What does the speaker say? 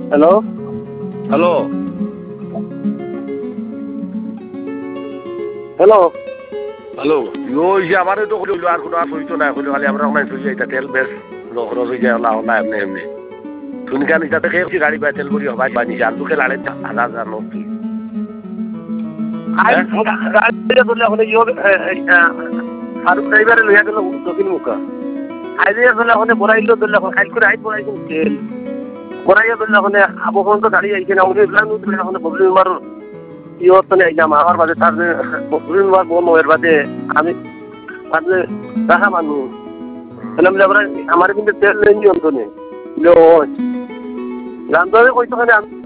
hello hello hello hello ওই যে আমারও তো হইল আর কোনো আর হইতো না হইলো খালি আমরা নাই হয়ে যায় তেল বেশ খরচ হয়ে যায় না না এমনি এমনি শুনি কেন এটা থেকে গাড়ি পাই তেল করি হবাই পানি আর দুকে লাড়ে হাজার হাজার নোট গাড়িটা ধরলে এখন ফারুক ড্রাইভারে লইয়া গেল দক্ষিণ মুখা আইডিয়া ধরলে এখন বড়াইলো ধরলে এখন খাইল করে আইন বড়াইছেন তেল বড়াইয়া ধরলে এখন আবহাওয়া তো গাড়ি আইছে না উনি ধরলে এখন বদলিন মার ইয়ত তো আইলাম আমার বাদে তার বদলিন মার বল এর বাদে আমি তাহলে রাখা মানুষ তাহলে আমরা আমার কিন্তু তেল নেই অন্তনে গান ধরে কইতো